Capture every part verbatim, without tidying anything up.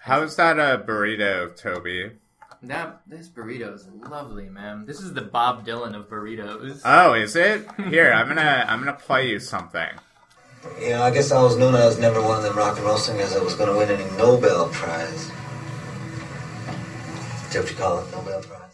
How's that a burrito, Toby? That this burrito is lovely, man. This is the Bob Dylan of burritos. Oh, is it? Here, I'm gonna I'm gonna play you something. You know, I guess I was known as never one of them rock and roll singers that was going to win any Nobel Prize. Is that what you call it, Nobel Prize?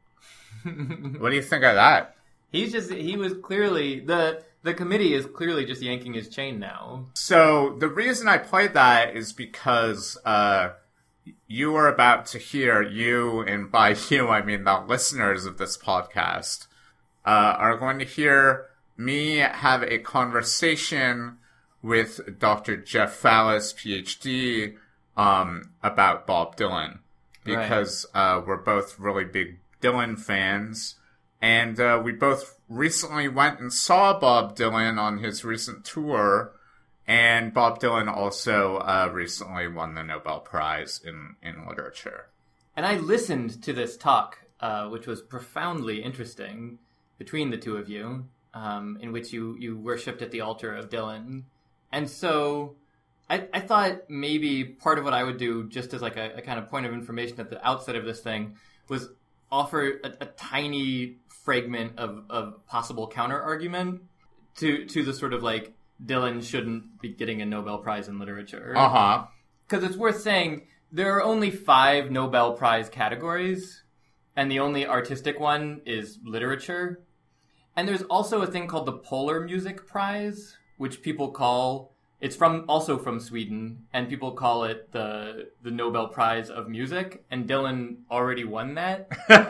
What do you think of that? He's just he was clearly the the committee is clearly just yanking his chain now. So the reason I played that is because uh, you were about to hear, you, and by you I mean the listeners of this podcast, uh, are going to hear me have a conversation with Doctor Jeff Fallis, P H D, um, about Bob Dylan. Because right. uh, we're both really big Dylan fans. And uh, we both recently went and saw Bob Dylan on his recent tour. And Bob Dylan also uh, recently won the Nobel Prize in, in literature. And I listened to this talk, uh, which was profoundly interesting, between the two of you. Um, in which you, you worshipped at the altar of Dylan. And so I, I thought maybe part of what I would do, just as like a, a kind of point of information at the outset of this thing, was offer a, a tiny fragment of, of possible counter-argument to, to the sort of like, Dylan shouldn't be getting a Nobel Prize in literature. Uh-huh. Because it's worth saying, there are only five Nobel Prize categories, and the only artistic one is literature. And there's also a thing called the Polar Music Prize, which people call, it's from also from Sweden, and people call it the the Nobel Prize of Music, and Dylan already won that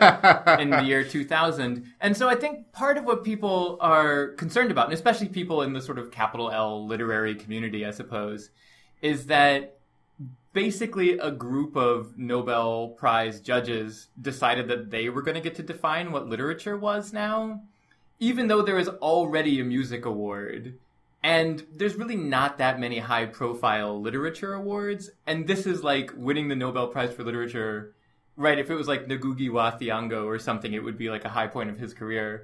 in the year two thousand. And so I think part of what people are concerned about, and especially people in the sort of capital L literary community, I suppose, is that basically a group of Nobel Prize judges decided that they were going to get to define what literature was now. Even though there is already a music award, and there's really not that many high-profile literature awards, and this is like winning the Nobel Prize for Literature, right? If it was like Ngugi wa Thiong'o or something, it would be like a high point of his career.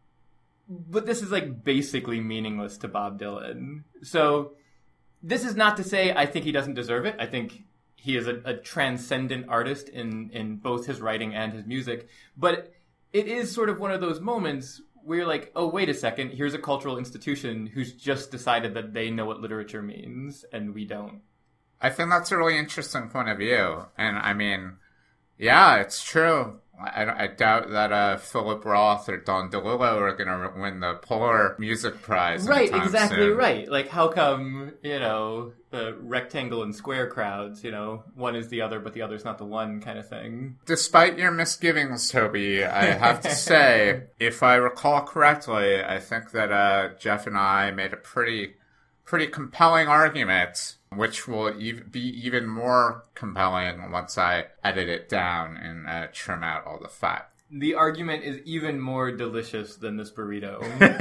But this is like basically meaningless to Bob Dylan. So this is not to say I think he doesn't deserve it. I think he is a, a transcendent artist in, in both his writing and his music. But it is sort of one of those moments we're like, oh, wait a second, here's a cultural institution who's just decided that they know what literature means, and we don't. I think that's a really interesting point of view. And, I mean, yeah, it's true. I, I doubt that uh, Philip Roth or Don DeLillo are going to win the Polar Music Prize. Right, exactly soon. Right. Like, how come, you know, the rectangle and square crowds, you know, one is the other, but the other's not the one kind of thing. Despite your misgivings, Toby, I have to say, if I recall correctly, I think that uh, Jeff and I made a pretty, pretty compelling argument, which will ev- be even more compelling once I edit it down and uh, trim out all the fat. The argument is even more delicious than this burrito.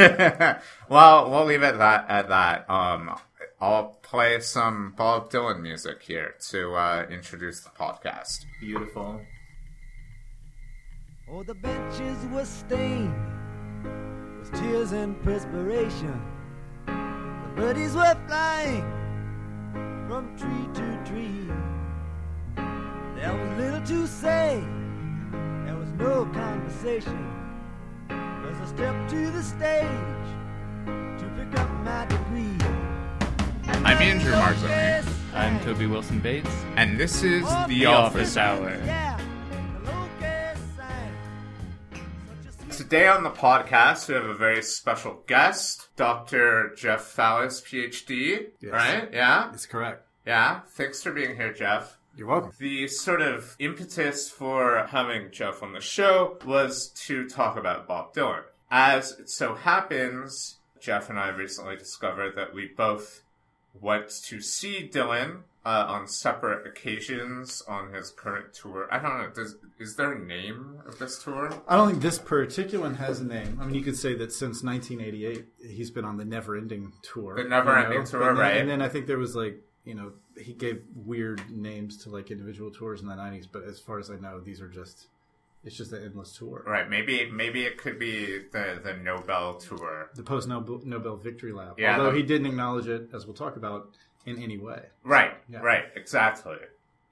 Well, we'll leave it that, at that. Um, I'll play some Bob Dylan music here to uh, introduce the podcast. Beautiful. Oh, the benches were stained with tears and perspiration. The birdies were flying from tree to tree. There was little to say, there was no conversation. As I stepped to the stage to pick up my degree. I'm Andrew Marzoni. I'm Toby Wilson Bates. And this is The, the Office Hour. Today on the podcast, we have a very special guest, Doctor Jeff Fallis, P H D. Yes. Right? Yeah? That's correct. Yeah. Thanks for being here, Jeff. You're welcome. The sort of impetus for having Jeff on the show was to talk about Bob Dylan. As it so happens, Jeff and I recently discovered that we both went to see Dylan uh, on separate occasions on his current tour. I don't know. Does, is there a name of this tour? I don't think this particular one has a name. I mean, you could say that since nineteen eighty-eight, he's been on the Never Ending Tour. The Never Ending you know? Tour, then, right. And then I think there was like, you know, he gave weird names to like individual tours in the nineties, but as far as I know, these are just, it's just an endless tour. Right. Maybe maybe it could be the, the Nobel Tour. The post-Nobel Nobel Victory Lap. Yeah, Although the... he didn't acknowledge it, as we'll talk about, in any way. Right. Yeah. Right. Exactly.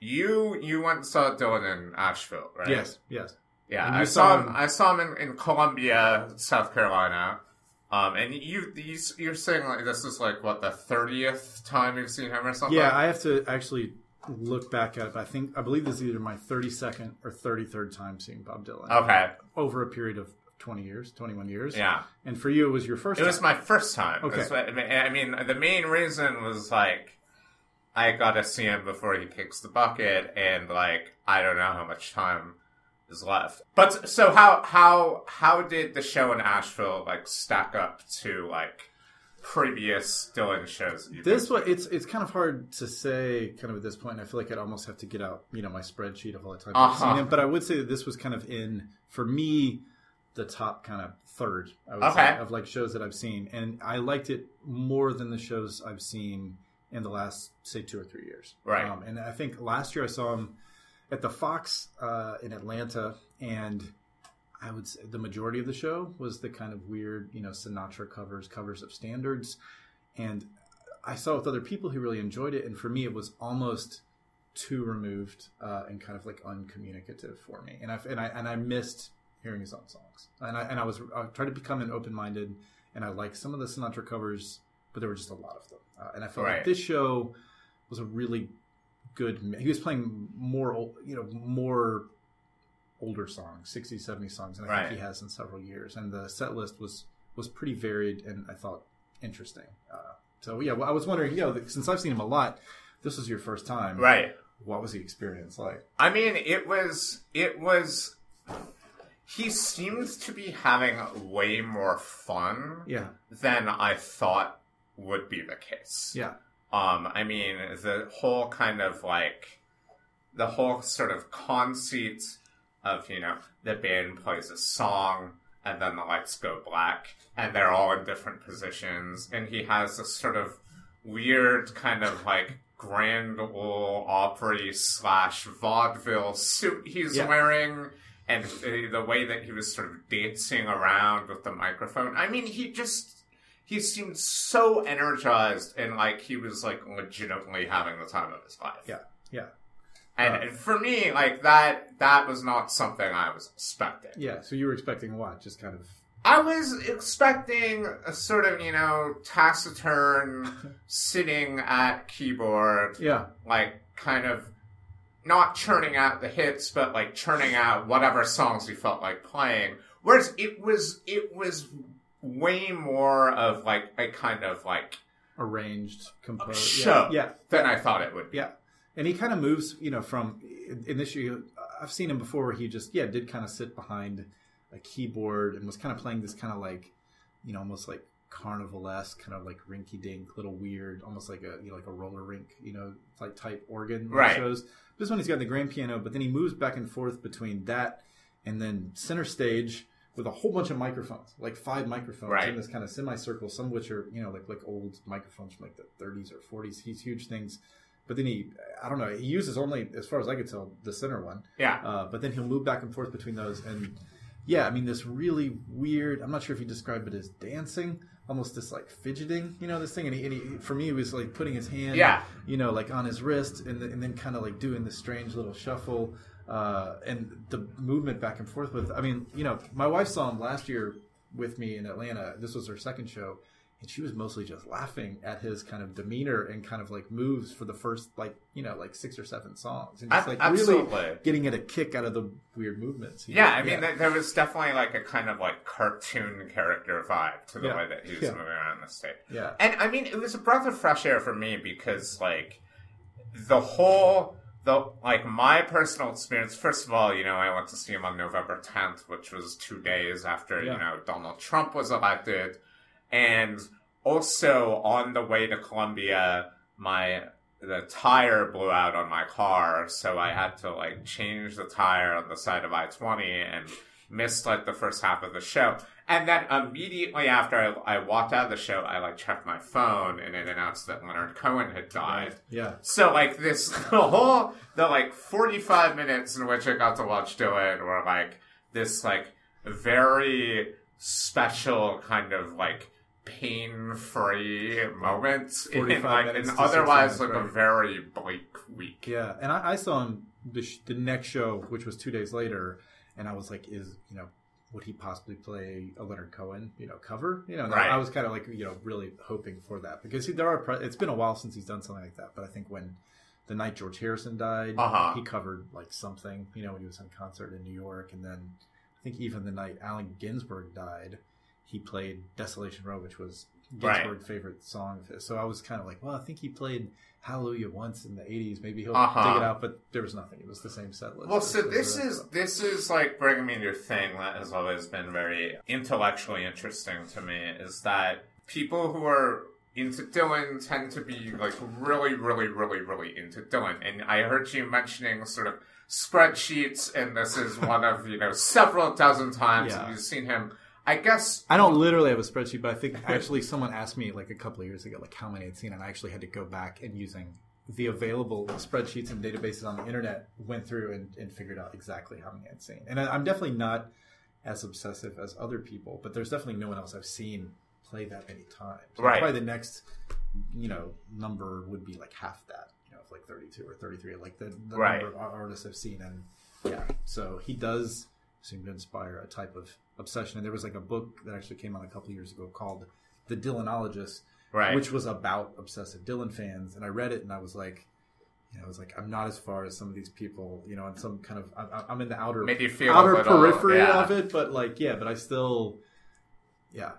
you you went and saw Dylan in Asheville, right? Yes, yes. Yeah, And you I saw saw him. him- I saw him in, in Columbia, South Carolina. Um, and you, you you're saying like this is like what the thirtieth time you've seen him or something? Yeah, I have to actually look back at it. But I think I believe this is either my thirty-second or thirty-third time seeing Bob Dylan. Okay. Over a period of twenty years, twenty-one years. Yeah. And for you, it was your first. It time. was my first time. Okay. That's what- I mean, the main reason was like I got to see him before he kicks the bucket, and like I don't know how much time is left. But so how how how did the show in Asheville like stack up to like previous Dylan shows? That you've This been one, it's it's kind of hard to say, kind of at this point. I feel like I'd almost have to get out, you know, my spreadsheet of all the times I've Uh-huh. seen him. But I would say that this was kind of in, for me, the top kind of third, I would Okay. say, of like shows that I've seen, and I liked it more than the shows I've seen in the last, say, two or three years. Right. Um, and I think last year I saw him at the Fox uh, in Atlanta, and I would say the majority of the show was the kind of weird, you know, Sinatra covers, covers of standards. And I saw with other people who really enjoyed it. And for me, it was almost too removed uh, and kind of like uncommunicative for me. And I, and I, and I missed hearing his own songs. And I, and I was, I tried to become an open-minded, and I liked some of the Sinatra covers, but there were just a lot of them. Uh, and I felt Right. like this show was a really good, mi- he was playing more, ol- you know, more older songs, sixties, seventies songs, and I Right. think he has in several years. And the set list was was pretty varied, and I thought interesting. Uh, so yeah, well, I was wondering, you know, since I've seen him a lot, this was your first time, right. What was the experience like? I mean, it was, it was, he seemed to be having way more fun Yeah, than I thought would be the case. yeah, Um, I mean, the whole kind of like, the whole sort of conceit of, you know, the band plays a song and then the lights go black and they're all in different positions. And he has this sort of weird kind of like Grand Ole Opry slash vaudeville suit he's Yeah. wearing, and uh, the way that he was sort of dancing around with the microphone. I mean, he just, he seemed so energized and like he was like legitimately having the time of his life. yeah, yeah, And, Uh, and for me, like that, that was not something I was expecting. yeah. So you were expecting what? Just kind of I was expecting a sort of, you know, taciturn, sitting at keyboard, yeah, like kind of not churning out the hits, but like churning out whatever songs he felt like playing. Whereas it was, it was way more of like a kind of like arranged, composed show Yeah, yeah. than I thought it would be. Yeah, and he kind of moves, you know, from in, in this year. I've seen him before where he just, yeah, did kind of sit behind a keyboard and was kind of playing this kind of like, you know, almost like carnival-esque, kind of like rinky-dink, little weird, almost like a, you know, like a roller rink, you know, like type organ Right. shows. This one he's got the grand piano, but then he moves back and forth between that and then center stage with a whole bunch of microphones, like five microphones Right. in this kind of semicircle, some of which are, you know, like like old microphones from like the thirties or forties. He's huge things. But then he, I don't know, he uses only, as far as I could tell, the center one. Yeah. Uh, but then he'll move back and forth between those. And yeah, I mean, this really weird, I'm not sure if he described it as dancing, almost this like fidgeting, you know, this thing. And, he, and he, for me, he was like putting his hand, Yeah. you know, like on his wrist and, the, and then kind of like doing this strange little shuffle. Uh, and the movement back and forth with, I mean, you know, my wife saw him last year with me in Atlanta. This was her second show. And she was mostly just laughing at his kind of demeanor and kind of like moves for the first, like, you know, like six or seven songs. And just like Absolutely. really getting at a kick out of the weird movements. He Yeah, did. I mean, th- there was definitely like a kind of like cartoon character vibe to the Yeah. way that he was Yeah. moving around the stage. Yeah. And I mean, it was a breath of fresh air for me because like the whole, the like my personal experience, first of all, you know, I went to see him on November tenth, which was two days after, Yeah. you know, Donald Trump was elected. And also on the way to Columbia, my the tire blew out on my car, so I had to like change the tire on the side of I twenty and missed like the first half of the show. And then immediately after I, I walked out of the show, I like checked my phone and it announced that Leonard Cohen had died. Yeah. So like this, the whole, the like forty-five minutes in which I got to watch Dylan were like this like very special kind of like pain-free moments in forty-five like minutes an to six otherwise like minutes, a right. very bleak week. Yeah, and I, I saw him the, sh- the next show, which was two days later, and I was like, "Is you know, would he possibly play a Leonard Cohen, you know, cover? You know, and Right. I was kind of like, you know, really hoping for that because he, there are. Pre- it's been a while since he's done something like that, but I think when the night George Harrison died, Uh-huh. he covered like something, you know, when he was on concert in New York, and then I think even the night Allen Ginsberg died, he played Desolation Row, which was Ginsberg's Right. favorite song of his. So I was kind of like, well, I think he played Hallelujah once in the eighties. Maybe he'll Uh-huh. dig it out, but there was nothing. It was the same set list. Well, as- so as the this rest is of them. this is like bringing me to a thing that has always been very intellectually interesting to me is that people who are into Dylan tend to be like really, really, really, really into Dylan. And I heard you mentioning sort of spreadsheets, and this is one of, you know, several dozen times Yeah. that you've seen him. I guess I don't literally have a spreadsheet, but I think actually someone asked me like a couple of years ago, like how many I'd seen, and I actually had to go back and using the available spreadsheets and databases on the internet, went through and, and figured out exactly how many I'd seen. And I, I'm definitely not as obsessive as other people, but there's definitely no one else I've seen play that many times. Right. Probably the next, you know, number would be like half that, you know, like thirty-two or thirty-three, like the, the Right. number of artists I've seen. And yeah, so he does seem to inspire a type of obsession. And there was like a book that actually came out a couple of years ago called The Dylanologist, Right. which was about obsessive Dylan fans. And I read it and I was like, you know, I was like, I'm not as far as some of these people, you know, and some kind of, I'm, I'm in the outer, Made you feel a outer little- periphery yeah. of it, but like, yeah, but I still, yeah,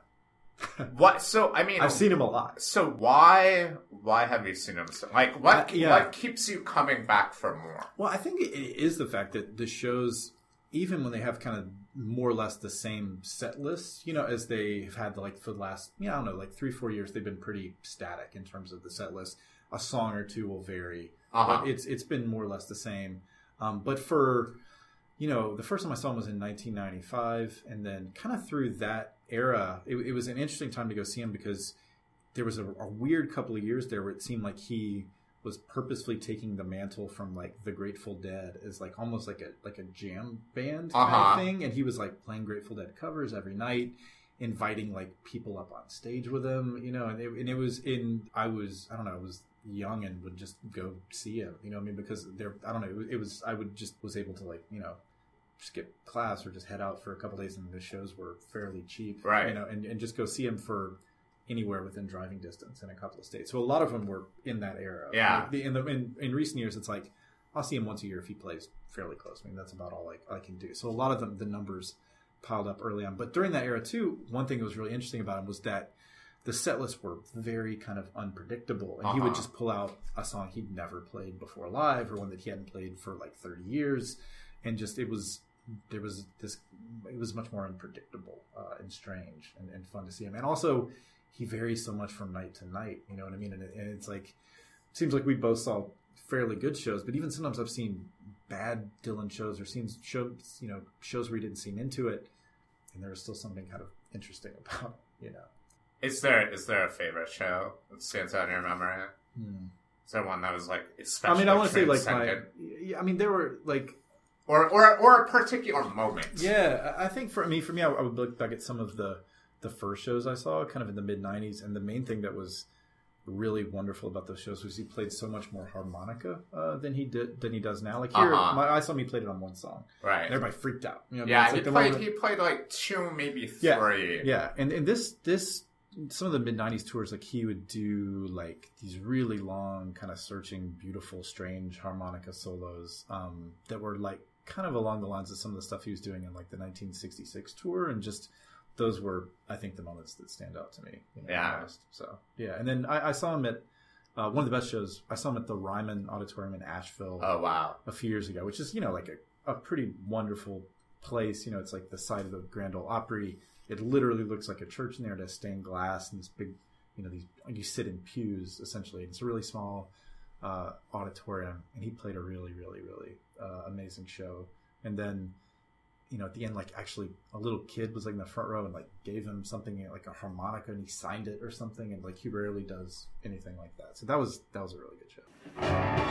what? So I mean, I've seen him a lot. So why why have you seen him? So, like what Uh, yeah. what keeps you coming back for more? Well, I think it is the fact that the shows, even when they have kind of more or less the same set lists, you know, as they've had like for the last, you know, I don't know, like three, four years, they've been pretty static in terms of the set list. A song or two will vary, Uh-huh. but it's it's been more or less the same. Um, but for, you know, the first time I saw him was in nineteen ninety-five, and then kind of through that era, it, it was an interesting time to go see him because there was a, a weird couple of years there where it seemed like he was purposefully taking the mantle from like the Grateful Dead as like almost like a like a jam band kind Uh-huh. of thing, and he was like playing Grateful Dead covers every night, inviting like people up on stage with him, you know, and it, and it was in I was I don't know, I was young and would just go see him, you know what I mean, because there I don't know, it was, it was I would just was able to like, you know, skip class or just head out for a couple days, and the shows were fairly cheap, Right. you know, and, and just go see him for anywhere within driving distance in a couple of states. So a lot of them were in that era. Yeah. Like the, in the in, in recent years, it's like I'll see him once a year if he plays fairly close. I mean, that's about all I, I can do. So a lot of them, the numbers piled up early on. But during that era too, one thing that was really interesting about him was that the set lists were very kind of unpredictable, and he would Uh-huh. just pull out a song he'd never played before live, or one that he hadn't played for like thirty years, and just it was there was this it was much more unpredictable uh, and strange and, and fun to see him. And also he varies so much from night to night, you know what I mean? And, it, and it's like it seems like we both saw fairly good shows, but even sometimes I've seen bad Dylan shows or seen shows, you know, shows where he didn't seem into it, and there was still something kind of interesting about it, you know. Is there is there a favorite show that stands out in your memory? Hmm. Is there one that was like I especially mean, I want to say like my, transcendent? yeah, I mean, there were like, or or or a particular moment? yeah, I I think for me, for me, I, I would look back at some of the the first shows I saw, kind of in the mid nineties, and the main thing that was really wonderful about those shows was he played so much more harmonica uh, than he did than he does now. Like here, Uh-huh. my, I saw him he played it on one song, Right. and everybody freaked out. You know, Yeah, it's he like the played moment- he played like two, maybe Yeah, three. Yeah, and and this this some of the mid nineties tours, like he would do like these really long, kind of searching, beautiful, strange harmonica solos um, that were like kind of along the lines of some of the stuff he was doing in like the nineteen sixty-six tour, and just those were, I think, the moments that stand out to me. You know, Yeah. most. So yeah, and then I, I saw him at uh, one of the best shows. I saw him at the Ryman Auditorium in Asheville Oh wow. a few years ago, which is, you know, like a, a pretty wonderful place. You know, it's like the side of the Grand Ole Opry. It literally looks like a church in there. It has stained glass and this big, you know, these you sit in pews essentially. It's a really small uh, auditorium, and he played a really, really, really uh, amazing show. And then, you know, at the end, like actually a little kid was like in the front row and like gave him something like a harmonica, and he signed it or something. And like he rarely does anything like that. So that was that was a really good show.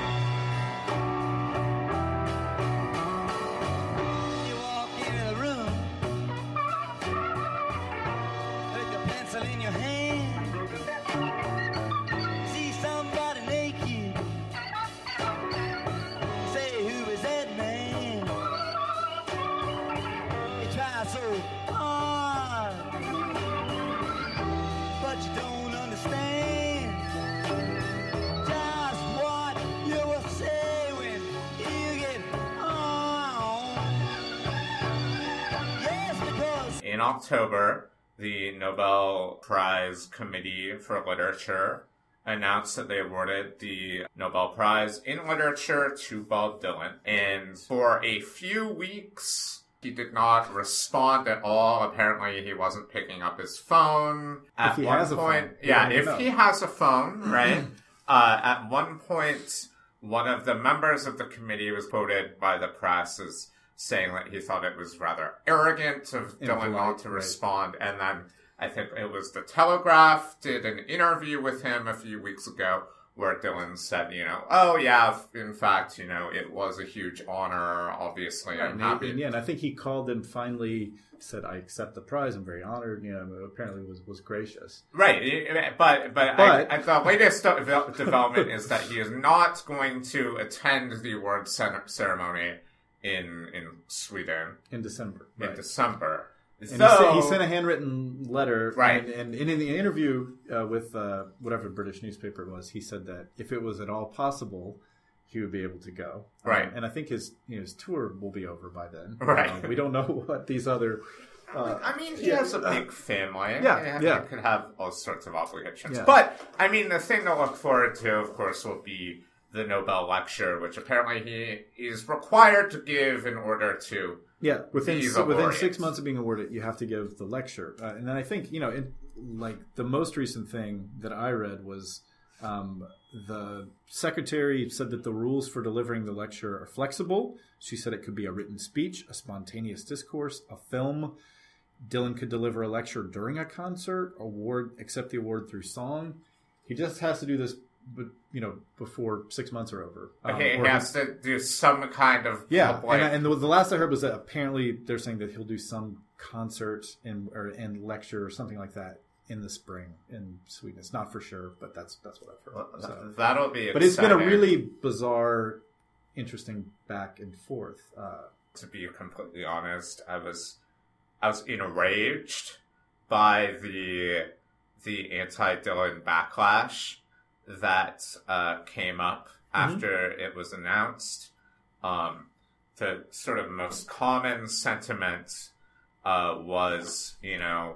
You walk in the room with your pencil in your hand. October, the Nobel Prize Committee for Literature announced that they awarded the Nobel Prize in Literature to Bob Dylan. And for a few weeks, he did not respond at all. Apparently, he wasn't picking up his phone. At If he one has a point, phone. yeah, You if don't he know. has a phone, right? uh, at one point, one of the members of the committee was quoted by the press as saying that he thought it was rather arrogant of Dylan Impolite, not to right. respond. And then I think it was the Telegraph did an interview with him a few weeks ago where Dylan said, you know, oh yeah, in fact, you know, it was a huge honor. Obviously, I'm And, happy. and, yeah, and I think he called and finally said, "I accept the prize. I'm very honored." You know, apparently was was gracious. Right, but but, But- I, I, the latest de- development is that he is not going to attend the award cen- ceremony in in Sweden In December, in right. December. And So, he, sent, he sent a handwritten letter, Right. And, and in the interview uh, with uh, whatever British newspaper it was, he said that if it was at all possible, he would be able to go. Right. Um, and I think his you know his tour will be over by then. Right. Uh, we don't know what these other. Uh, I mean, he yeah, has a uh, big family. yeah, He- yeah. He could have all sorts of obligations. Yeah. But, I mean, the thing to look forward to, of course, will be the Nobel lecture, which apparently he is required to give in order to... Yeah, within These within laureates. six months of being awarded, you have to give the lecture. Uh, and then I think you know, it, like the most recent thing that I read was um, the secretary said that the rules for delivering the lecture are flexible. She said it could be a written speech, a spontaneous discourse, a film. Dylan could deliver a lecture during a concert, award accept the award through song. He just has to do this, but you know, before six months are over. Um, Okay, or he has to do some kind of... yeah, public- and, and the, the last I heard was that apparently they're saying that he'll do some concert and or and lecture or something like that in the spring in Sweden. It's not for sure, but that's that's what I've heard. So. That'll be But it's been a exciting. really bizarre, interesting back and forth. Uh, To be completely honest, I was I was enraged by the the anti-Dylan backlash that uh, came up after it was announced. Um, the sort of most common sentiment uh, was, you know,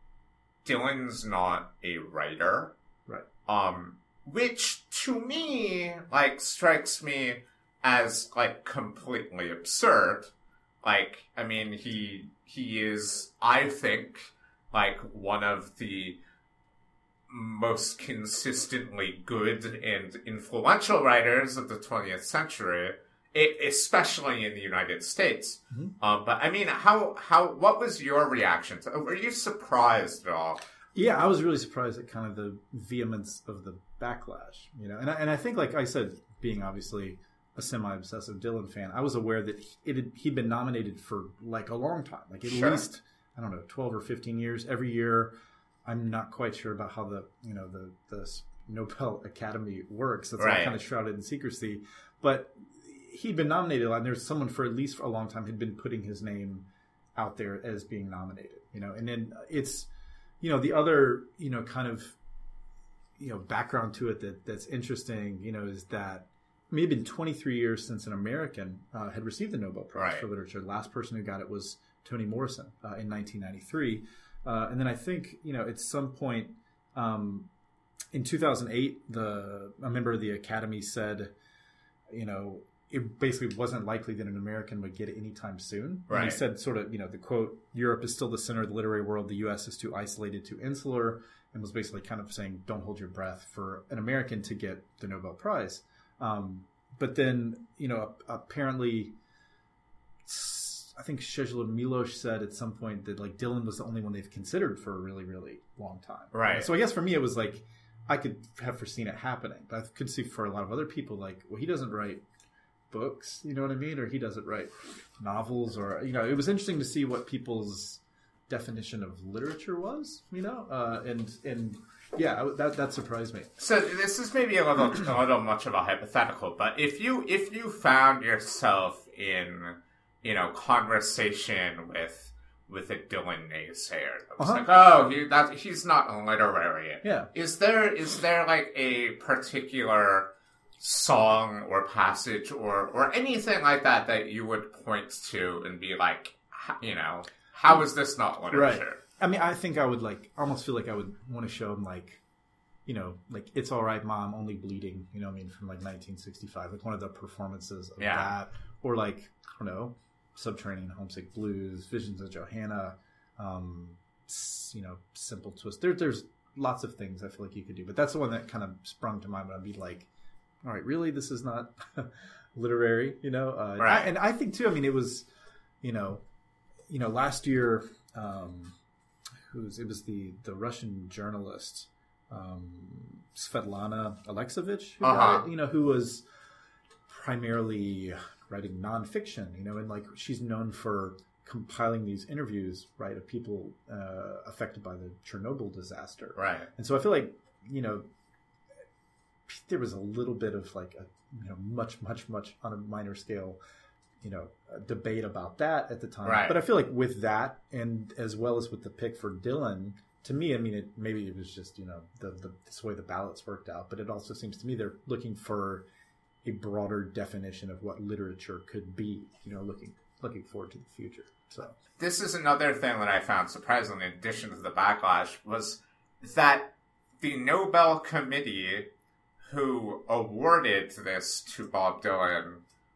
Dylan's not a writer. Right. Um, which to me, like, strikes me as, like, completely absurd. Like, I mean, he, he is, I think, like, one of the most consistently good and influential writers of the twentieth century, it, especially in the United States. Mm-hmm. Um, but I mean, how, how, what was your reaction to, were you surprised at all? Yeah, I was really surprised at kind of the vehemence of the backlash, you know, and I, and I think, like I said, being obviously a semi-obsessive Dylan fan, I was aware that it had, he'd been nominated for like a long time, like at Sure. least I don't know, twelve or fifteen years every year. I'm not quite sure about how the you know the the Nobel Academy works. It's Right. all kind of shrouded in secrecy, but he'd been nominated a lot, and there's someone for at least for a long time had been putting his name out there as being nominated, you know, and then it's. You know, the other, you know, kind of, you know, background to it that that's interesting, you know, is that I mean, it had been twenty-three years since an American uh, had received the Nobel Prize Right. for Literature. The last person who got it was Toni Morrison uh, in nineteen ninety-three. Uh, and then I think, you know, at some point um, in two thousand eight, the a member of the Academy said, you know, it basically wasn't likely that an American would get it anytime soon. And he Right. said sort of, you know, the quote, Europe is still the center of the literary world. The U S is too isolated, too insular, and was basically kind of saying, don't hold your breath for an American to get the Nobel Prize. Um, but then, you know, apparently, I think Czeslaw Milosz said at some point that like Dylan was the only one they've considered for a really, really long time. Right. So I guess for me, it was like, I could have foreseen it happening, but I could see for a lot of other people, like, well, he doesn't write books, you know what I mean? Or he doesn't write novels, or, you know, it was interesting to see what people's definition of literature was, you know? Uh, and, and yeah, that, that surprised me. So this is maybe a little, a little much of a hypothetical, but if you, if you found yourself in, you know, conversation with, with a Dylan naysayer, that was Uh-huh. like, oh, he, that, he's not literary. Yeah. Is there, is there like a particular song or passage or, or anything like that that you would point to and be like, h- you know, how is this not literature? Right. I mean, I think I would like almost feel like I would want to show him like, you know, like It's All Right, Mom, Only Bleeding. You know, what I mean, from like nineteen sixty-five, like one of the performances of Yeah. that, or like I don't know, Subterranean Homesick Blues, Visions of Johanna, um, s- you know, Simple Twist. There, there's lots of things I feel like you could do, but that's the one that kind of sprung to mind when I'd be like, all right, really, this is not literary, you know? Uh, Right. I, and I think too, I mean, it was, you know, you know, last year, um, who's it was the the Russian journalist um, Svetlana Alexievich, who, Uh-huh. got it, you know, who was primarily writing nonfiction, you know, and like she's known for compiling these interviews, right, of people uh, affected by the Chernobyl disaster, Right. and so I feel like, you know, there was a little bit of like a, you know, much, much, much on a minor scale, you know, a debate about that at the time. Right. But I feel like with that, and as well as with the pick for Dylan, to me, I mean, it, maybe it was just, you know, the, the this way the ballots worked out, but it also seems to me they're looking for a broader definition of what literature could be, you know, looking looking forward to the future. So This is another thing that I found surprising, in addition to the backlash, was that the Nobel Committee who awarded this to Bob Dylan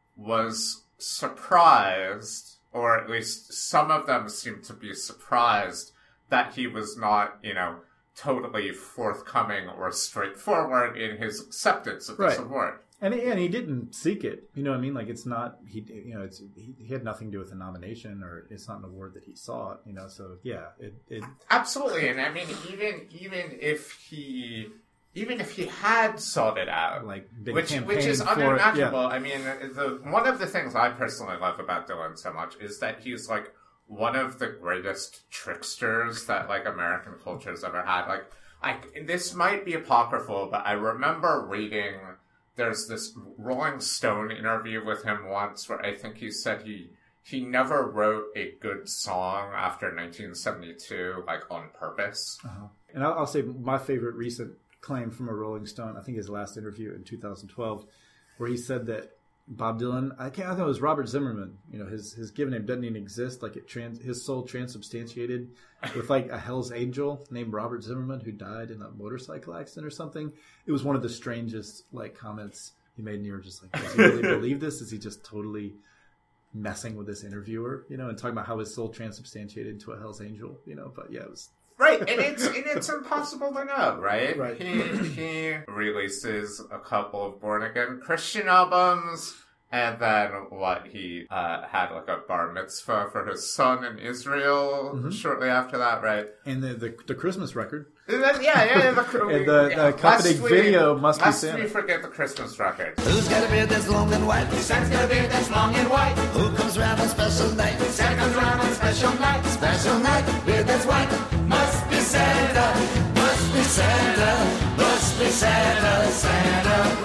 was surprised, or at least some of them seemed to be surprised, that he was not, you know, totally forthcoming or straightforward in his acceptance of this Right. award. And he, and he didn't seek it. You know what I mean? Like, it's not, he, you know, it's, he, he had nothing to do with the nomination, or it's not an award that he sought, you know? So, yeah, it, it Absolutely. And I mean, even, even if he, even if he had sought it out, like, been which, which is campaigning for it, unimaginable. yeah. I mean, the, one of the things I personally love about Dylan so much is that he's like one of the greatest tricksters that like American culture's ever had. Like, like this might be apocryphal, but I remember reading, there's this Rolling Stone interview with him once where I think he said he he never wrote a good song after nineteen seventy-two, like on purpose. Uh-huh. And I'll, I'll say my favorite recent claim from a Rolling Stone, I think his last interview in two thousand twelve, where he said that Bob Dylan, I can't, I think it was Robert Zimmerman, you know, his his given name doesn't even exist, like it trans, his soul transubstantiated with like a Hell's Angel named Robert Zimmerman who died in a motorcycle accident or something. It was one of the strangest like comments he made, and you were just like, does he really believe this? Is he just totally messing with this interviewer, you know, and talking about how his soul transubstantiated to a Hell's Angel, you know? But yeah, it was Right, and it's and it's impossible to know, right? Right. He he releases a couple of Born Again Christian albums, and then what he uh, had like a bar mitzvah for his son in Israel Mm-hmm. shortly after that, right? and the the, the Christmas record. And then, yeah, yeah, the, And the- the accompanying lest we- video must be lest Santa. we forget the Christmas record. Who's got a beard that's long and white? Santa's got a beard that's long and white. Who comes round on special night? Santa comes round on special night. Special night, beard that's white. Must be Santa. Must be Santa. Must be Santa. Santa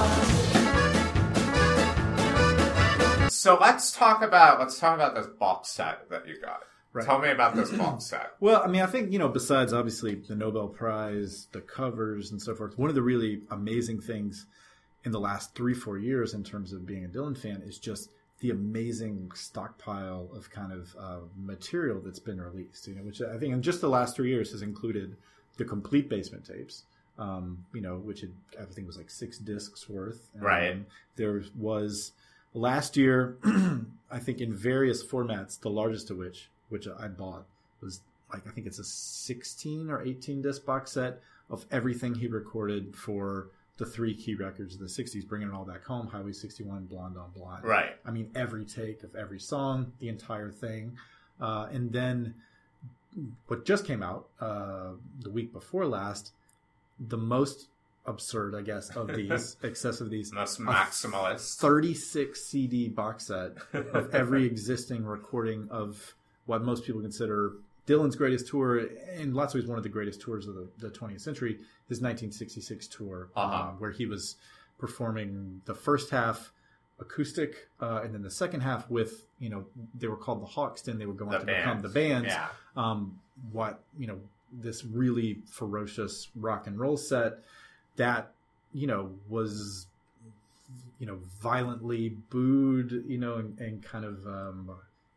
Claus. So let's talk about let's talk about this box set that you got. Right. Tell me about this box set. Well, I mean, I think, you know, besides obviously the Nobel Prize, the covers and so forth, one of the really amazing things in the last three, four years in terms of being a Dylan fan is just the amazing stockpile of kind of uh, material that's been released, you know, which I think in just the last three years has included the complete Basement tapes, um, you know, which had, I think was like six discs worth. Right. Um, there was last year, I think in various formats, the largest of which, which I bought, was like, I think it's a sixteen or eighteen disc box set of everything he recorded for the three key records of the sixties, Bringing It All Back Home, Highway sixty-one, Blonde on Blonde. Right. I mean, every take of every song, the entire thing. Uh, and then what just came out uh, the week before last, the most absurd, I guess, of these, excess of these, Most a maximalist. thirty-six C D box set of every existing recording of what most people consider Dylan's greatest tour, in lots of ways one of the greatest tours of the, the twentieth century, his nineteen sixty-six tour, Uh-huh. um, where he was performing the first half acoustic, uh, and then the second half with, you know, they were called the Hawks, then they were going The to become band. the band. Yeah. Um, what, you know, this really ferocious rock and roll set that, you know, was, you know, violently booed, you know, and, and kind of, um,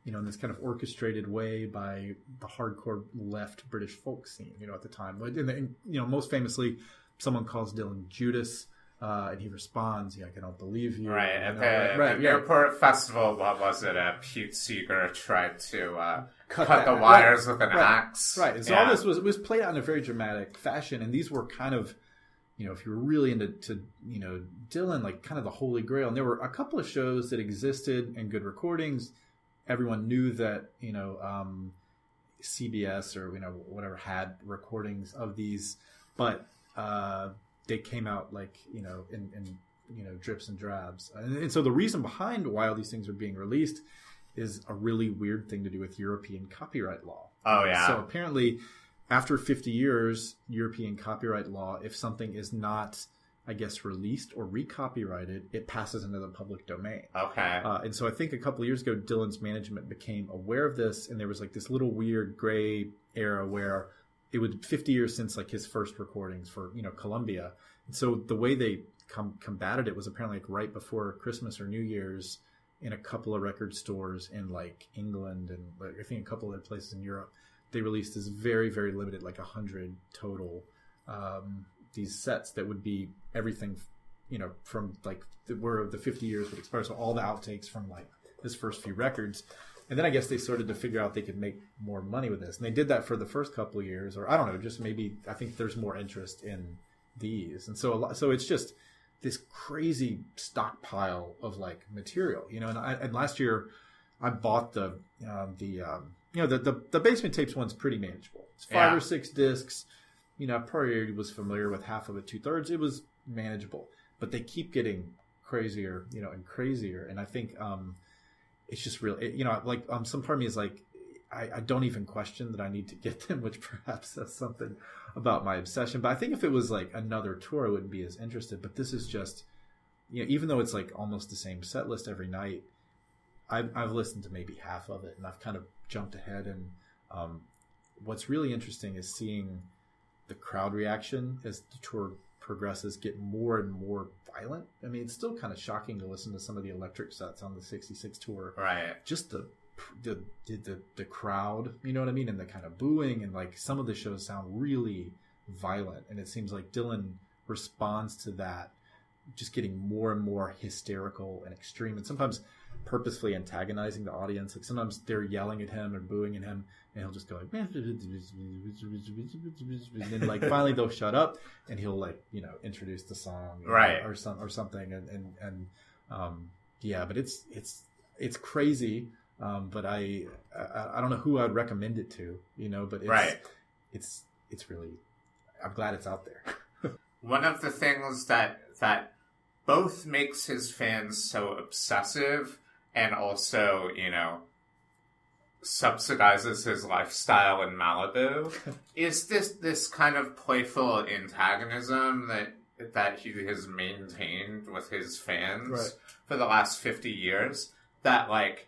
you know, in this kind of orchestrated way by the hardcore left British folk scene, you know, at the time. And, and, you know, most famously, someone calls Dylan Judas, uh, and he responds, yeah, I don't believe you. Right. You know, At the, right, right, the yeah. Newport Festival, what was it? Uh, Pete Seeger tried to uh, cut, Cut the that- wires right, with an right, axe. Right. And so Yeah. all this was was played out in a very dramatic fashion, and these were kind of, you know, if you were really into to, you know, Dylan, like kind of the holy grail. And there were a couple of shows that existed and good recordings. Everyone knew that, you know, um, C B S or, you know, whatever had recordings of these, but uh, they came out like, you know, in, in you know, drips and drabs. And, and so the reason behind why all these things are being released is a really weird thing to do with European copyright law. Oh, yeah. So apparently, after fifty years, European copyright law, if something is not, I guess, released or recopyrighted, it passes into the public domain. Okay. Uh, and so I think a couple of years ago, Dylan's management became aware of this, and there was like this little weird gray era where it was fifty years since like his first recordings for, you know, Columbia. And so the way they com- combated it was apparently like right before Christmas or New Year's in a couple of record stores in like England and like, I think a couple of other places in Europe, they released this very, very limited, like a hundred total, um, these sets that would be everything, you know, from like the, where the fifty years would expire. So all the outtakes from like his first few records. And then I guess they started to figure out they could make more money with this. And they did that for the first couple of years, or I don't know, just maybe, I think there's more interest in these. And so, a lot, so it's just this crazy stockpile of like material, you know, and I, and last year I bought the, um, the, um, you know, the, the, the Basement Tapes one's pretty manageable. It's five Yeah. or six discs. You know, I probably was familiar with half of it, two thirds. It was manageable, but they keep getting crazier, you know, and crazier. And I think, um, it's just real, it, you know, like, um, some part of me is like, I, I don't even question that I need to get them, which perhaps says something about my obsession. But I think if it was like another tour, I wouldn't be as interested. But this is just, you know, even though it's like almost the same set list every night, I've, I've listened to maybe half of it, and I've kind of jumped ahead. And um, what's really interesting is seeing the crowd reaction as the tour progresses get more and more violent. I mean, it's still kind of shocking to listen to some of the electric sets on the sixty-six tour. Right. Just the the the the crowd, you know what I mean, and the kind of booing, and like some of the shows sound really violent, and it seems like Dylan responds to that, just getting more and more hysterical and extreme, and sometimes purposefully antagonizing the audience. Like sometimes they're yelling at him or booing at him, and he'll just go like, and then like finally they'll shut up, and he'll like, you know, introduce the song, you know, Right. or some or something, and and and um, yeah, but it's it's it's crazy. Um, but I, I I don't know who I'd recommend it to, you know, but it's, Right. it's it's really, I'm glad it's out there. One of the things that that both makes his fans so obsessive and also, you know, subsidizes his lifestyle in Malibu is this this kind of playful antagonism that that he has maintained with his fans Right. for the last fifty years, that like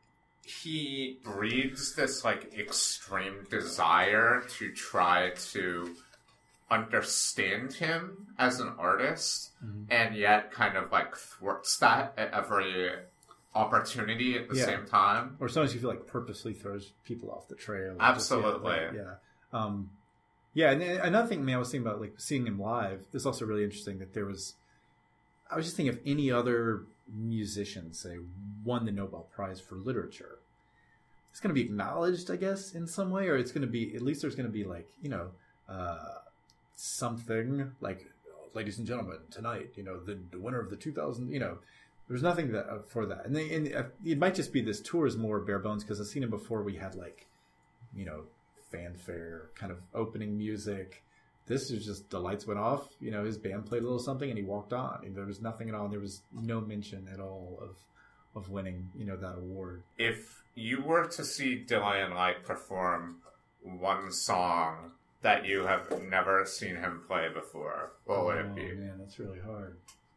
he breeds this like extreme desire to try to understand him as an artist, Mm-hmm. and yet kind of like thwarts that at every opportunity at the Yeah. same time. Or sometimes you feel like purposely throws people off the trail. or Absolutely. Just, yeah. Yeah. Um, yeah. And then another thing, man, I was thinking about like seeing him live. This is also really interesting that there was, I was just thinking if any other musician, say, won the Nobel Prize for literature, it's going to be acknowledged, I guess, in some way, or it's going to be, at least there's going to be like, you know, uh, something like, ladies and gentlemen, tonight, you know, the, the winner of the two thousand, you know, there's nothing that, uh, for that. And, they, and uh, it might just be this tour is more bare bones, because I've seen him before. We had like, you know, fanfare, kind of opening music. This is just the lights went off. You know, his band played a little something and he walked on. And there was nothing at all. There was no mention at all of of winning, you know, that award. If you were to see Dylan like perform one song that you have never seen him play before, what would it be? Oh, man, that's really hard.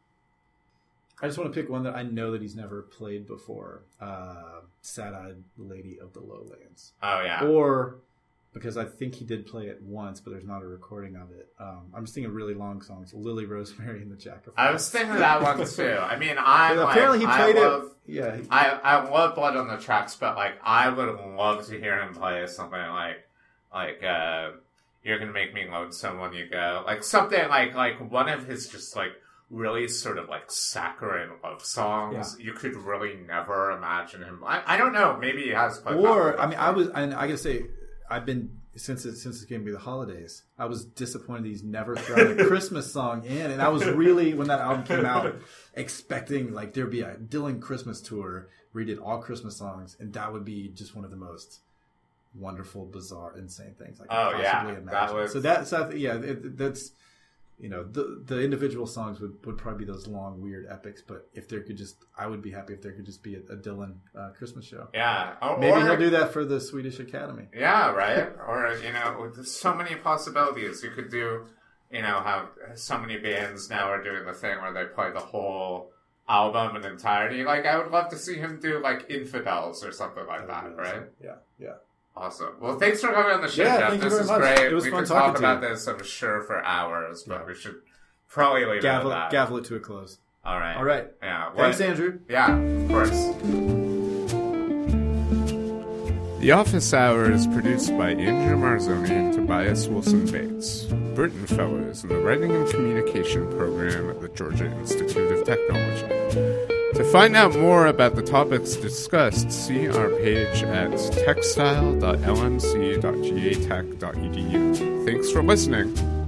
I just want to pick one that I know that he's never played before. Uh, Sad-Eyed Lady of the Lowlands. Oh yeah. Or because I think he did play it once, but there's not a recording of it. Um, I'm just thinking really long songs. Lily Rosemary and the Jack of Hearts. I was thinking of that one too. I mean, I like, apparently he played I love, it. Yeah, he, I I love Blood on the Tracks, but like I would love to hear him play something like like uh, You're Gonna Make Me Lonesome When You Go, like something like like one of his just like really sort of like saccharine love songs. Yeah. You could really never imagine him. I, I don't know. Maybe he has played. Or I mean, I was and I gotta say, I've been since it since it came to the holidays. I was disappointed he's never thrown a Christmas song in, and I was really when that album came out expecting like there'd be a Dylan Christmas tour where he did all Christmas songs, and that would be just one of the most wonderful, bizarre, insane things I could oh, possibly yeah. imagine. That was... So that's so yeah, it, that's. You know, the the individual songs would, would probably be those long, weird epics. But if there could just, I would be happy if there could just be a, a Dylan uh, Christmas show. Yeah. Or, Maybe or, he'll do that for the Swedish Academy. Yeah, right? Or, you know, there's so many possibilities. You could do, you know, how so many bands now are doing the thing where they play the whole album in entirety. Like, I would love to see him do, like, Infidels or something like that, that right? Yeah, yeah. Awesome. Well, thanks for coming on the show, yeah, Jeff. Thank this you is very much. great. It was we fun could talking talk to about you. this, I'm sure, for hours, but yeah. we should probably leave gavel, it at that. Gavel it to a close. All right. All right. Yeah. Thanks, what, Andrew. Yeah, of course. The Office Hour is produced by Andrew Marzoni and Tobias Wilson Bates, Burton Fellows in the Writing and Communication program at the Georgia Institute of Technology. To find out more about the topics discussed, see our page at textile dot l m c dot g a tech dot e d u. Thanks for listening.